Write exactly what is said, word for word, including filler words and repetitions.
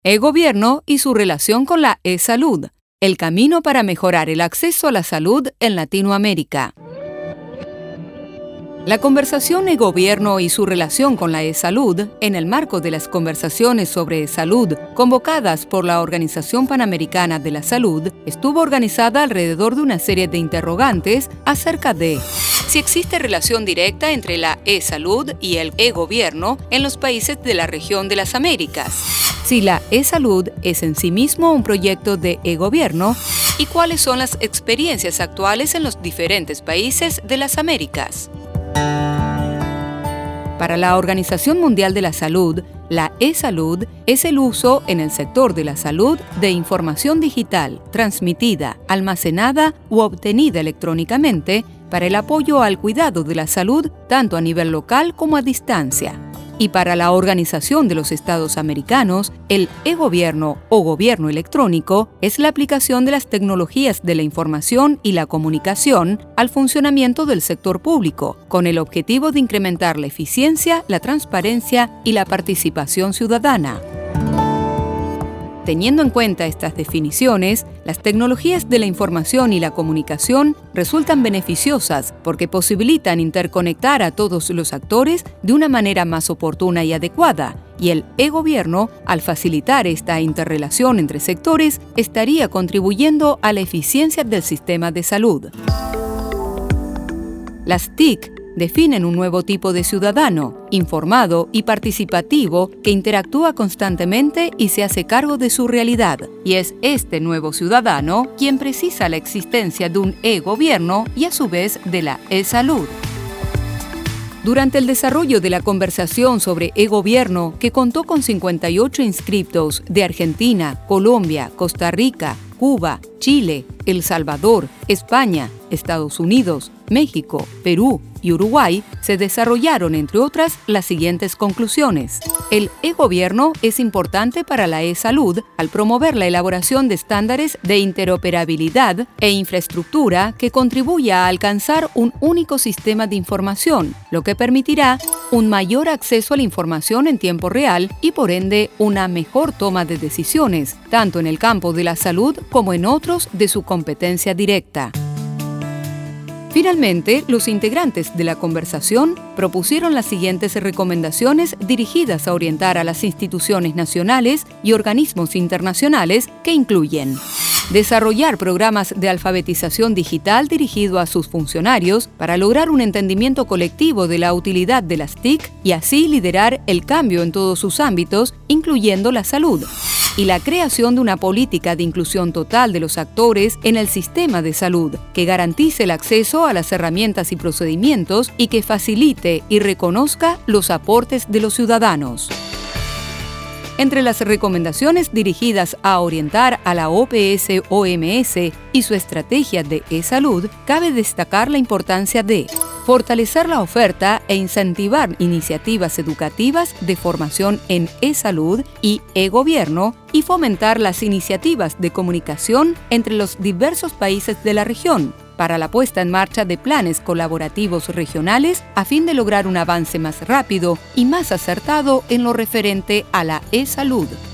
E-gobierno y su relación con la e-salud, el camino para mejorar el acceso a la salud en Latinoamérica. La conversación e-gobierno y su relación con la e-salud, en el marco de las conversaciones sobre salud convocadas por la Organización Panamericana de la Salud, estuvo organizada alrededor de una serie de interrogantes acerca de si existe relación directa entre la e-salud y el e-gobierno en los países de la región de las Américas, si la e-salud es en sí mismo un proyecto de e-gobierno y cuáles son las experiencias actuales en los diferentes países de las Américas. Para la Organización Mundial de la Salud, la e-salud es el uso en el sector de la salud de información digital, transmitida, almacenada u obtenida electrónicamente para el apoyo al cuidado de la salud tanto a nivel local como a distancia. Y para la Organización de los Estados Americanos, el e-gobierno o gobierno electrónico es la aplicación de las tecnologías de la información y la comunicación al funcionamiento del sector público, con el objetivo de incrementar la eficiencia, la transparencia y la participación ciudadana. Teniendo en cuenta estas definiciones, las tecnologías de la información y la comunicación resultan beneficiosas porque posibilitan interconectar a todos los actores de una manera más oportuna y adecuada, y el e-gobierno, al facilitar esta interrelación entre sectores, estaría contribuyendo a la eficiencia del sistema de salud. Las T I C definen un nuevo tipo de ciudadano, informado y participativo que interactúa constantemente y se hace cargo de su realidad. Y es este nuevo ciudadano quien precisa la existencia de un e-gobierno y a su vez de la e-salud. Durante el desarrollo de la conversación sobre e-gobierno, que contó con cincuenta y ocho inscriptos de Argentina, Colombia, Costa Rica, Cuba, Chile, El Salvador, España, Estados Unidos, México, Perú y Uruguay, se desarrollaron, entre otras, las siguientes conclusiones. El e-gobierno es importante para la e-salud al promover la elaboración de estándares de interoperabilidad e infraestructura que contribuya a alcanzar un único sistema de información, lo que permitirá un mayor acceso a la información en tiempo real y, por ende, una mejor toma de decisiones, tanto en el campo de la salud como en otros de su competencia directa. Finalmente, los integrantes de la conversación propusieron las siguientes recomendaciones dirigidas a orientar a las instituciones nacionales y organismos internacionales que incluyen: desarrollar programas de alfabetización digital dirigido a sus funcionarios para lograr un entendimiento colectivo de la utilidad de las T I C y así liderar el cambio en todos sus ámbitos, incluyendo la salud. Y la creación de una política de inclusión total de los actores en el sistema de salud, que garantice el acceso a las herramientas y procedimientos y que facilite y reconozca los aportes de los ciudadanos. Entre las recomendaciones dirigidas a orientar a la O P S O M S y su estrategia de e-salud, cabe destacar la importancia de fortalecer la oferta e incentivar iniciativas educativas de formación en e-salud y e-gobierno y fomentar las iniciativas de comunicación entre los diversos países de la región para la puesta en marcha de planes colaborativos regionales a fin de lograr un avance más rápido y más acertado en lo referente a la e-salud.